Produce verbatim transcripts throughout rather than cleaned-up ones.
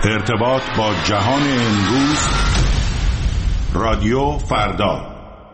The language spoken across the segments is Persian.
ارتباط با جهان امروز، رادیو فردا.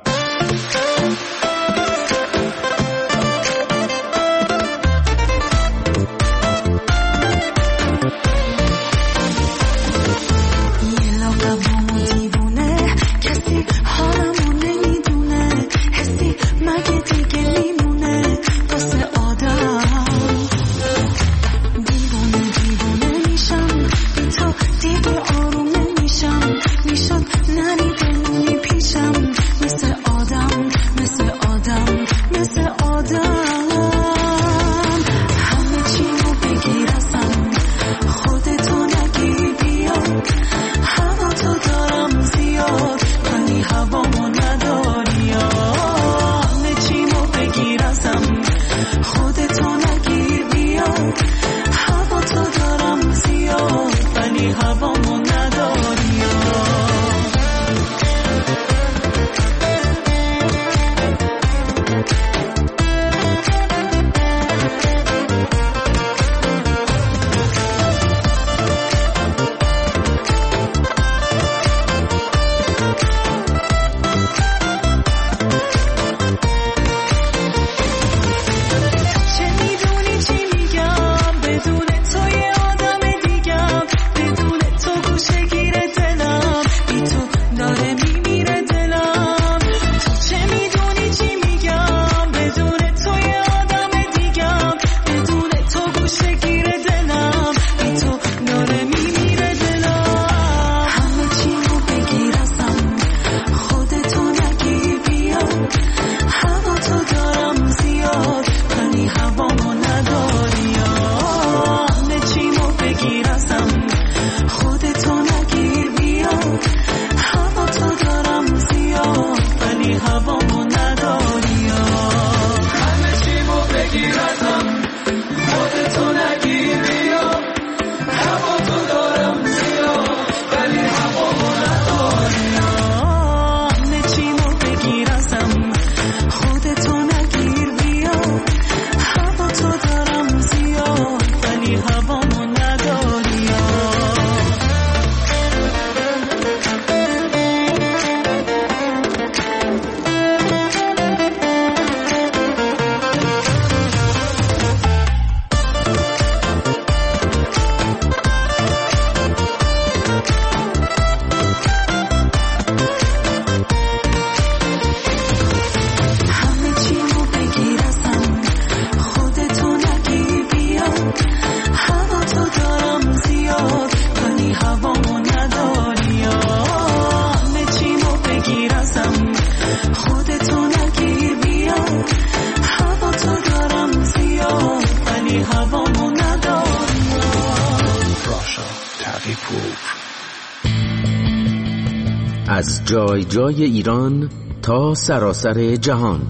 از جای جای ایران تا سراسر جهان،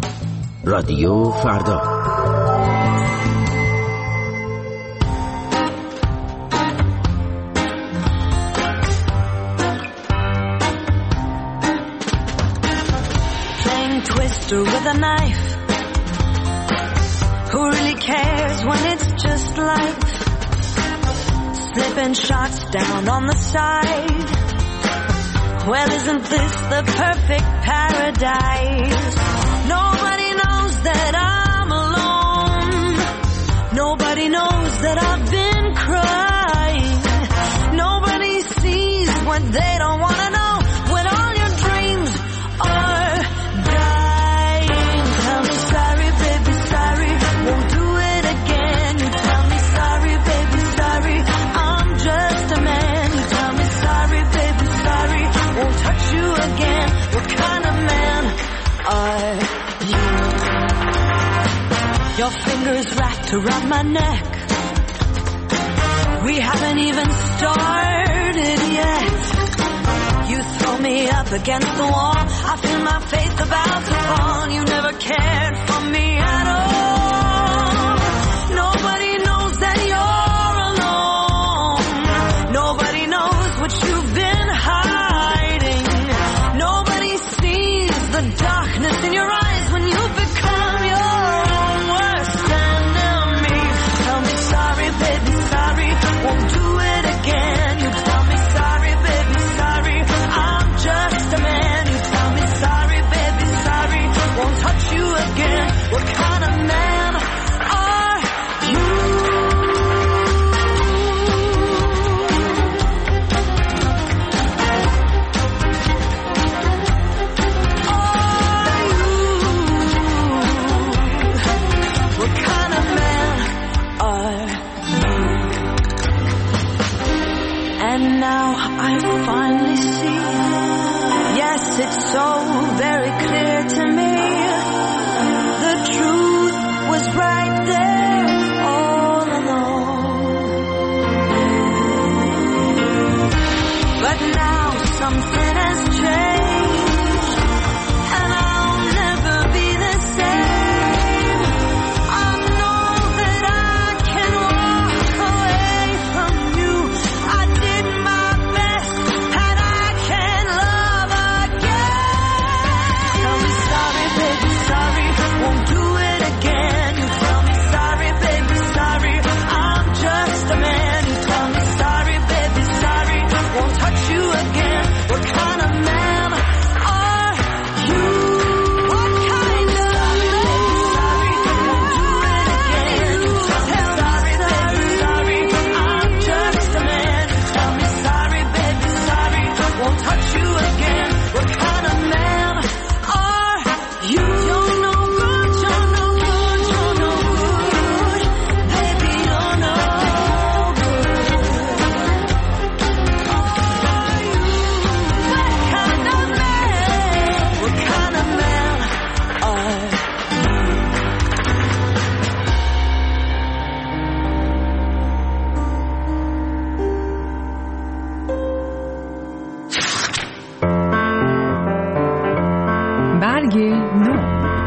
رادیو فردا. Playing twister with a knife. Who really cares when it's just life? Slipping shots down on the side. Well, isn't this the perfect paradise? Nobody knows that I'm alone. Nobody knows that I've been crying. Nobody sees what they don't want to know. When all your dreams are dying. Tell me sorry, baby, sorry. Won't do it again. You tell me sorry, baby, sorry. I'm just a man. You tell me sorry, baby, sorry. Won't touch you again. What kind of man are you? Your fingers wrapped around my neck. We haven't even started yet. You throw me up against the wall. I feel my faith about to fall. You never cared for me at all. Nobody knows that you're alone. Nobody knows what you've been hiding. Nobody sees the darkness in your eyes when you become your own worst enemy. Tell me sorry, baby, sorry. Won't do it again. You tell And now I finally see, yes, it's so very clear to me, the truth was right there all along. But now something has changed, and I'll never be the same. I know that I can walk away from you. I did my best, and I can love again. Tell me sorry, baby, sorry, won't do it again. You tell me sorry, baby, sorry, I'm just a man. You tell me sorry, baby, sorry, won't touch you again. What kind of man are you? What kind of man? Sorry, won't do it again. You tell me sorry, baby, sorry, I'm just a man. You tell me sorry, baby, sorry, won't touch you again. What kind of man are you? You're no good, you're no good, you're no good. Baby, you're no good. What kind of man? What kind of man are you? برگ نو.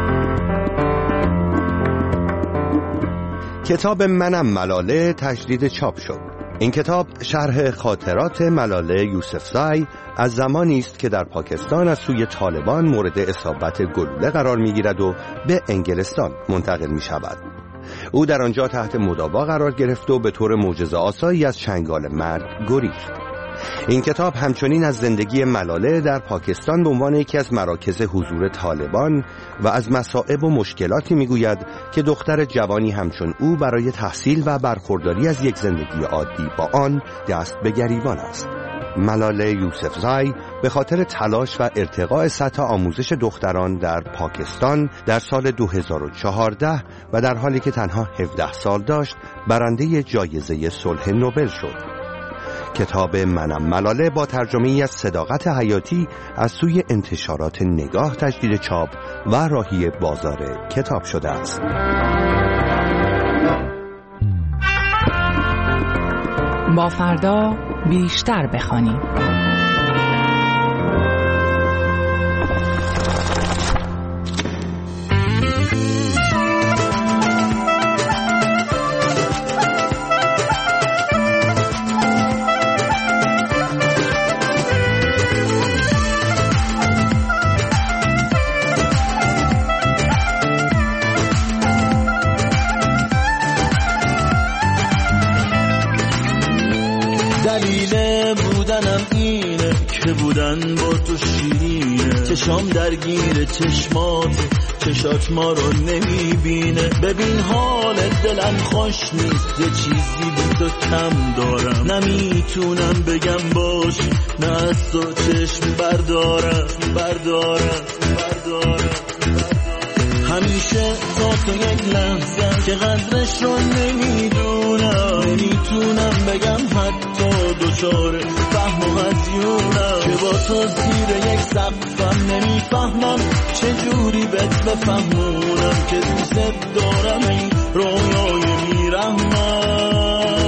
کتاب منم ملاله تجدید چاپ شد. این کتاب شرح خاطرات ملاله یوسفزای از زمانی است که در پاکستان از سوی طالبان مورد اصابت گلوله قرار می‌گیرد و به انگلستان منتقل می‌شود. او در آنجا تحت مداوا قرار گرفت و به طور معجزه‌آسایی از چنگال مرگ گریخت. این کتاب همچنین از زندگی ملاله در پاکستان به عنوان یکی از مراکز حضور طالبان و از مصائب و مشکلاتی میگوید که دختر جوانی همچون او برای تحصیل و برخورداری از یک زندگی عادی با آن دست به گریبان است. ملاله یوسفزای به خاطر تلاش و ارتقاء سطح آموزش دختران در پاکستان در سال دو هزار و چهارده و در حالی که تنها هفده سال داشت برنده جایزه صلح نوبل شد. کتاب منم ملاله با ترجمه‌ای از صداقت حیاتی از سوی انتشارات نگاه تجدید چاپ و راهی بازار کتاب شده است. با فردا بیشتر بخوانیم. دلیل بودنم اینه که بودن با تو شیرینه، چشام درگیر چشمات، چشات ما رو نمیبینه. ببین حال دلم خوش نیست، یه چیزی بی تو کم دارم، نمیتونم بگم باش، نه از تو چشم بردارم بردارم بردارم همیشه تا تو یک لحظه که قدرش رو نمیدونم، نمیتونم بگم حتی دوچار فهم و هزیونم، که با تو زیر یک سقفم نمیفهمم چجوری بهت بفهمونم که دوست دارم این رویای میرحمم.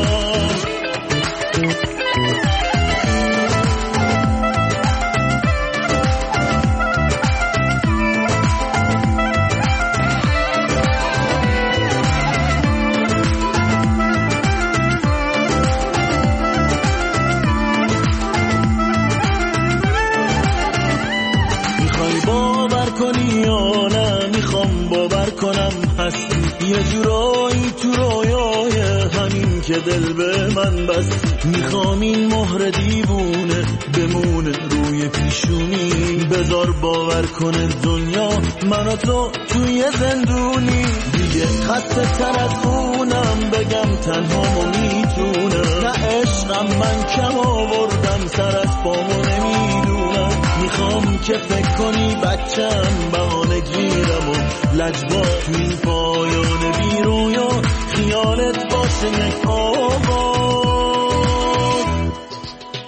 یه جورایی تو رویای همین که دل به من بستی، میخوام این مهر دیوونه بمونه روی پیشونی، بذار باور کنه دنیا من و تو توی زندونی، دیگه خسته تر از اونم بگم تنها ما میتونم، نه عشقم من کم آوردم سر از پامو نمیدونم، میخوام که فکر کنی بچم بهانه گیرم و لجبا تو این پایان بی رویا خیالت باشه یک آواز.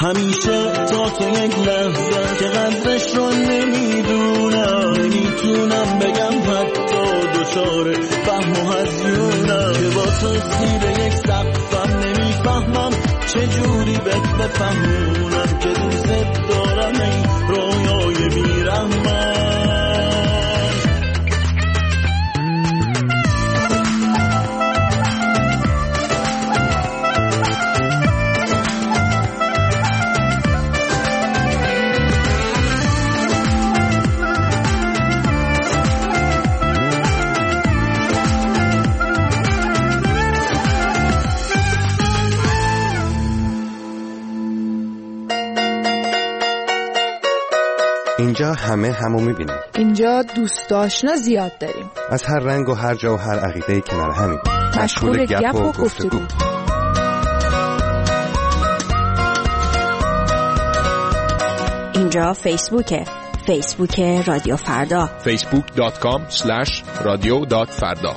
همیشه تا تو یک لحظه که قدرش رو نمیدونم، نمیتونم بگم حتی دوچاره فهم و هزیونم که با تو زیر یک سقفم، نمیفهمم چجوری بهت بفهمونم که دوست دارم ای رویای بیرحمم. اینجا همه همو میبینیم. اینجا دوست آشنا زیاد داریم، از هر رنگ و هر جا و هر عقیده‌ای کنار همین، مشغول گپ و گفتگو. اینجا فیسبوکه، فیسبوک رادیو فردا، فیسبوک دات کام اسلش رادیو دات فردا.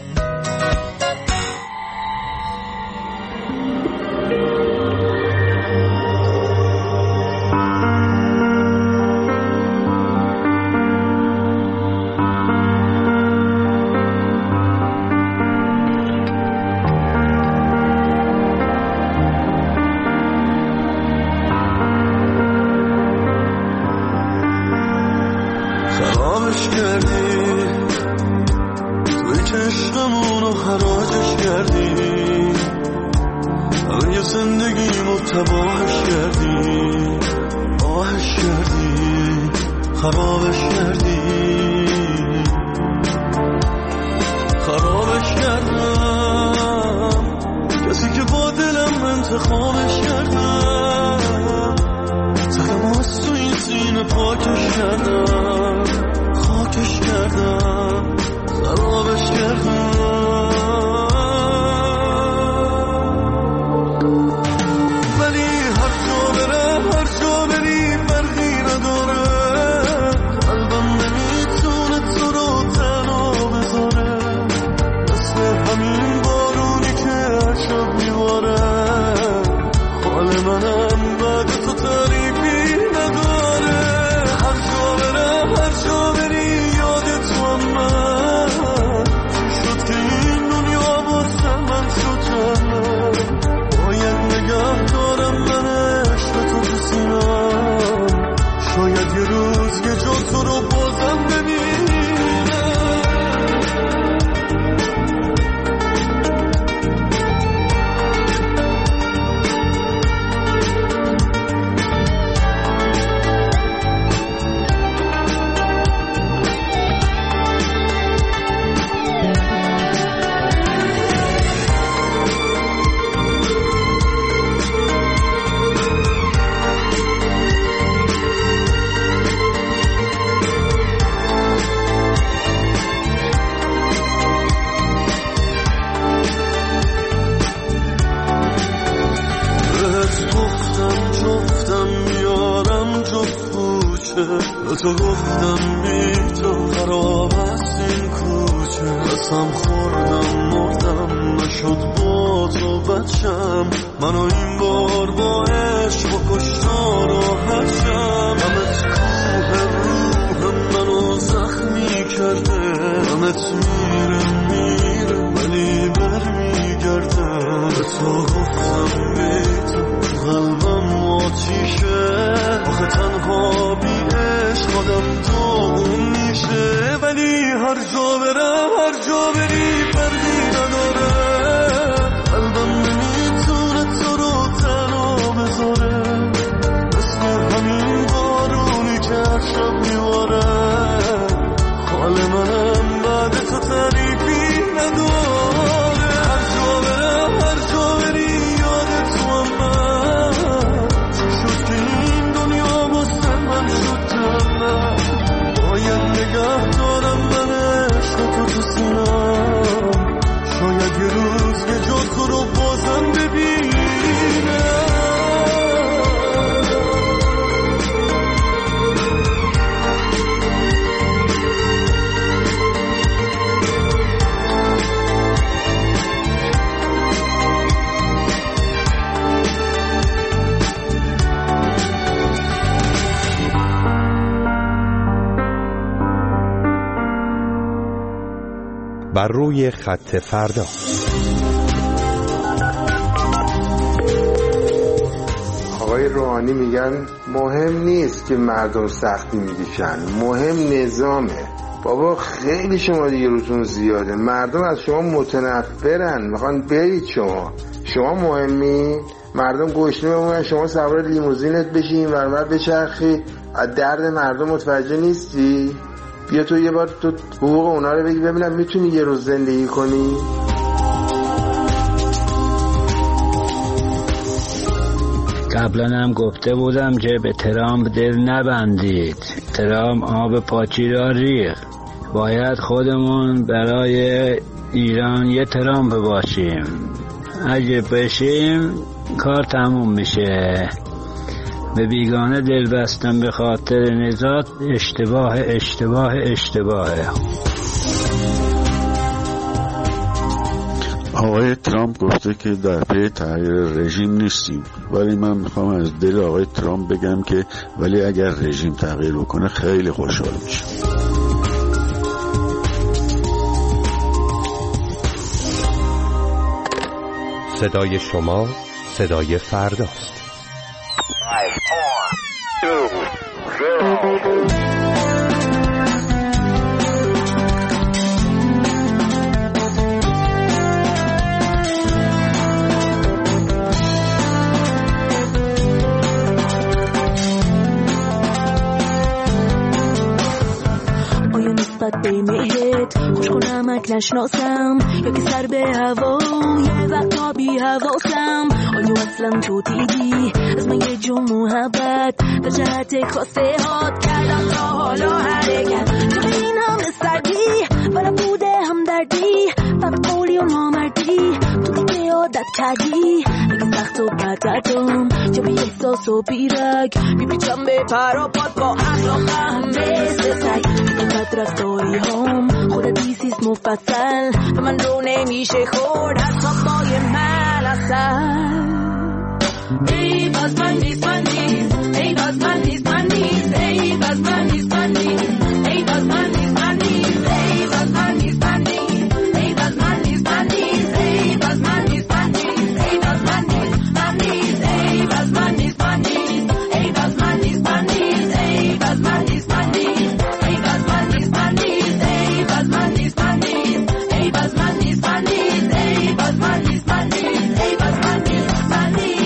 تو گفتم بی تو خراب است این کوچه، قسم خوردم مردم نشد با تو بچم، منو این بار با عشق و کشتار راحت شم. همت کوه روحم منو زخمی کرده، همت میره میره ولی بر میگرده. به تو گفتم بی تو قلبم آتیشه، آخه تنها بی عشق آدم داغون میشه. ولی هر جا برم هر جا بری فرقی نداره، قلبم نمیتونه تو رو تنها بذاره، مثل همین بارونی که هر شب میواره. حال منم بعد تو تعریفی نداره، هر جا برم هر جا بری یاد تو هم من، چی شد که این دنیا بسته من شد تنم. باید نگه دارم من عشق تو تو سینم، شاید یه روز یه جا تو رو بازم ببینم. بر روی خط فردا. آقای روحانی میگن مهم نیست که مردم سختی میکشن، مهم نظامه. بابا خیلی شما دیگه روتون زیاده، مردم از شما متنفرن، میخوان برید. شما شما مهمی، مردم گشنه بمونن، شما سوار لیموزینت بشین ورور بچرخی، از درد مردم متوجه نیستی؟ بیا تو یه بار تو حقوق اونا رو بگی ببینم میتونی یه روز زندگی کنی؟ قبلا هم گفته بودم که به ترامپ دل نبندید. ترامپ آب پاچی را ریخت. باید خودمون برای ایران یه ترامپ باشیم. اگه بشیم کار تموم میشه. به بیگانه دل بستن به خاطر نجات اشتباه اشتباه اشتباهه. آقای ترامپ گفته که در پی تغییر رژیم نیستیم، ولی من میخوام از دل آقای ترامپ بگم که ولی اگر رژیم تغییر بکنه خیلی خوشحال میشم. صدای شما صدای فرداست. five, four, two, zero. نسبت به مهت خوش کنم اک نشناسم یا که سر به هوا یه وقتا بی حواسم. آیا اصلا تو دیدی از من یه جو محبت در جهت خواسته هات کردم تا حالا حرکت تو این همه سردی و نبوده هم دردی فقط قولی و نامردی تو دیگه عادت کردی اگه سخت و بدتم یا بی احساس و بیرک بیپیچم به پراپات با اخلاق هم مثل سگ اینقدر رفتاری هم خودت دیسیست مفصل و من رو نمیشه خورد از خوابای من اصل. ای باز من نیست من نیست ای باز من نیست من نیست ای باز من نیست من نیست ای باز من نیست من نیست ای باز من نیست من نیست ای باز من نیست من نیست ای باز من نیست من نیست ای باز من نیست من نیست ای باز من نیست من نیست ای باز من نیست من نیست ای باز من نیست من نیست ای باز من نیست من نیست ای باز من نیست من نیست ای باز من نیست من نیست ای باز من نیست من نیست ای باز من نیست من نیست.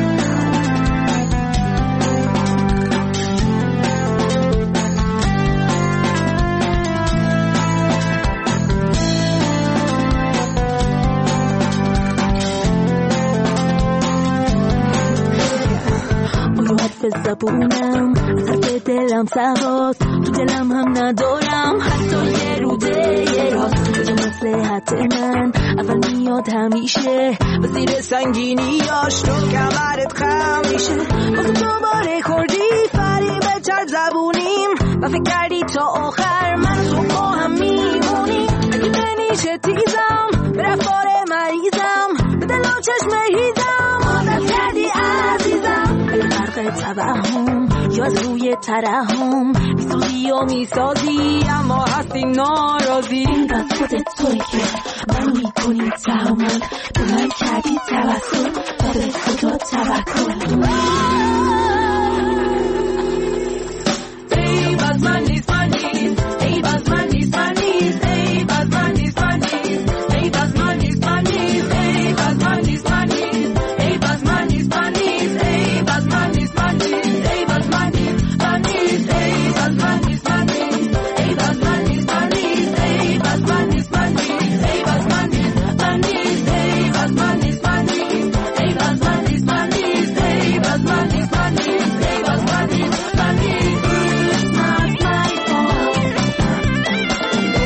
حرف زبونم از حرف دلم سواست تو دلم هم ندارم حتی یه روده یه راست کجا مصلحت من اول میاد همیشه و زیر سنگینیاش رو کمرت خم میشه واسه تو باره خوردی فریب چند زبونیم و فکر کردی تا آخر من تو با هم میمونی اگه بنیشه تیزم به رفتار مریضم به دل و چشم هیزم عادت کردی عزیزم فرق توهم یا از روی ترحم میسازی و میسازی اما هستی ناراضی اینقدر خودت توی که منو میکنی تحمل به من کردی توکل و به خدا توکل. ای باز من نیست من نیست ای باز من نیست من نیست ای باز من نیست من نیست ای باز من نیست من نیست ای باز من نیست من نیست ای باز من نیست من نیست ای باز من نیست من نیست ای باز من نیست من نیست ای باز من نیست من نیست ای باز من نیست من نیست ای باز من نیست من نیست ای باز من نیست من نیست ای باز من نیست من نیست ای باز من نیست من نیست ای باز من نیست من نیست ای باز من نیست من نیست.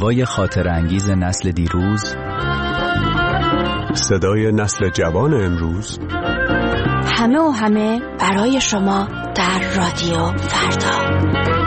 نوای خاطر انگیز نسل دیروز، صدای نسل جوان امروز، همه و همه برای شما در رادیو فردا.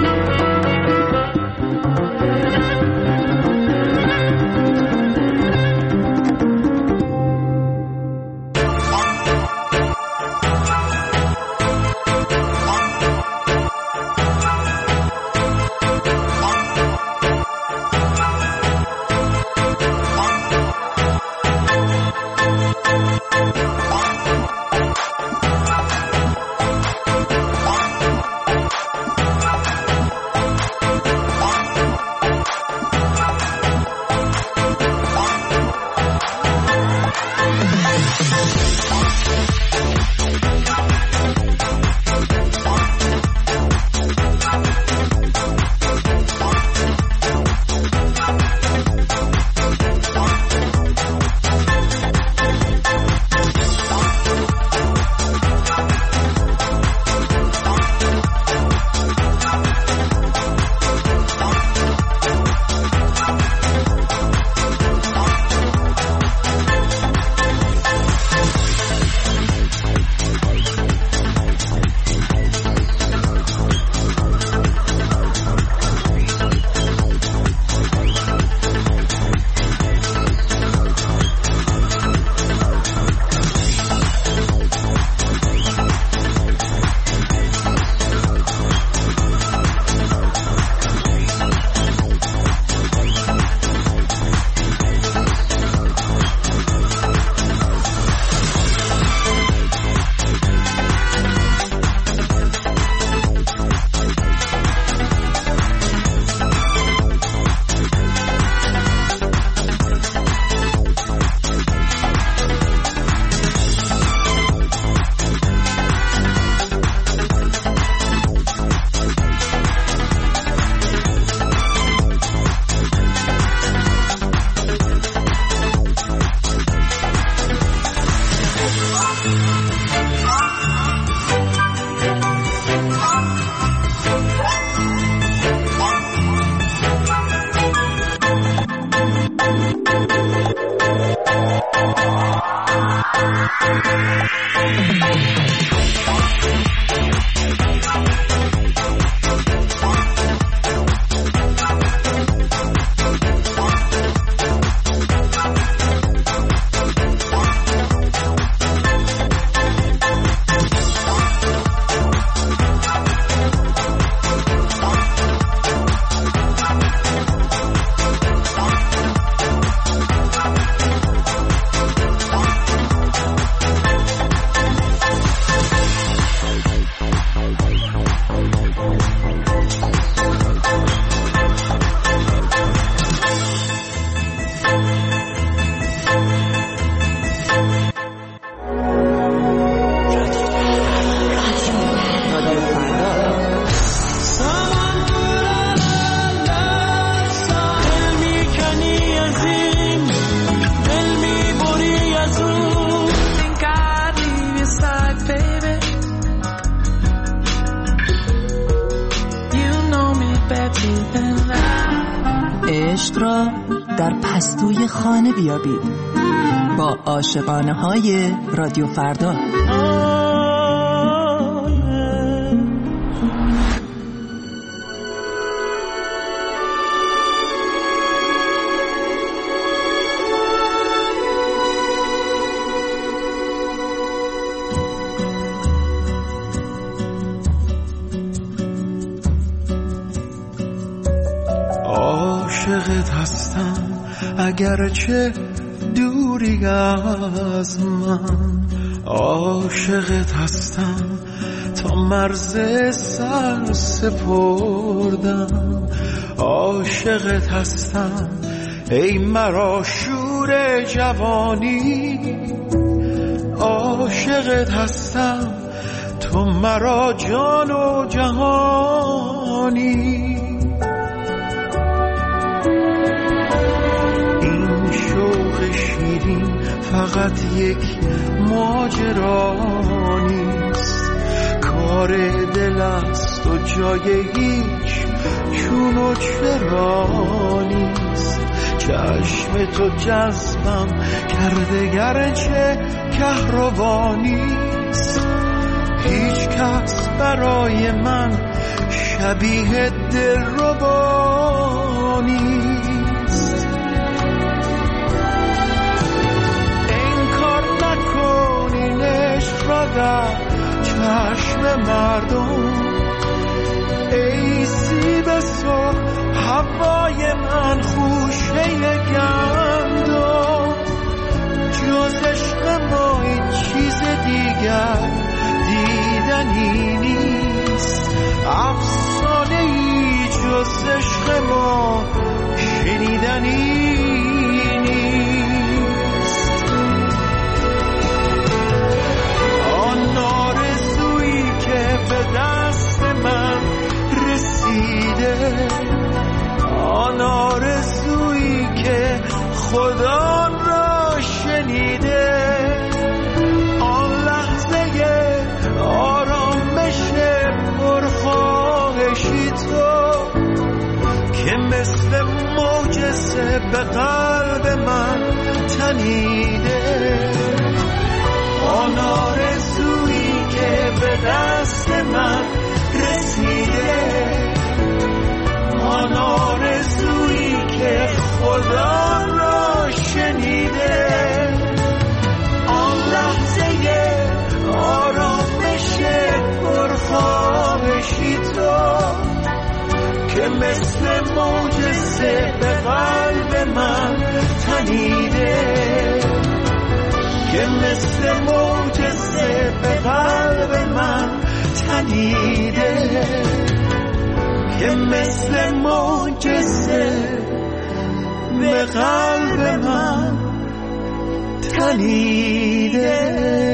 عشق را در پستوی خانه بیابید با عاشقانه های رادیو فردا. عاشقت هستم اگرچه دوری از من، عاشقت هستم تا مرز سر سپردم، عاشقت هستم ای مرا شور جوانی، عاشقت هستم تو مرا جان و جهانی. فقط یک ماجرا نیست، کار دل است و جای هیچ چون و چرا نیست. چشم تو جذبم کرده گرچه کهربانیست، هیچ کس برای من شبیه دلربا نیست. انکار نکنین عشق را در چشم مردم، ای سیب سرخ هوای من خوشه گندم، جز عشق ما این چیز دیگر دیدنی نیست، افسانه ای جز عشق ما شنیدنی نیست. آن آرزویی که به دست من رسیده، آن آرزویی که خدا را شنیده، آن لحظه آرامش پرخواهشی تو که مثل معجزه به قلب من تنیده، آن آرزویی که به دست من رسیده، آن آرزویی که خدا را شنیده، آن لحظه آرامش پرخواهشی تو که مثل معجزه به قلب من تنیده، که مثل معجزه به قلب من تنیده، که مثل معجزه به قلب من تنیده.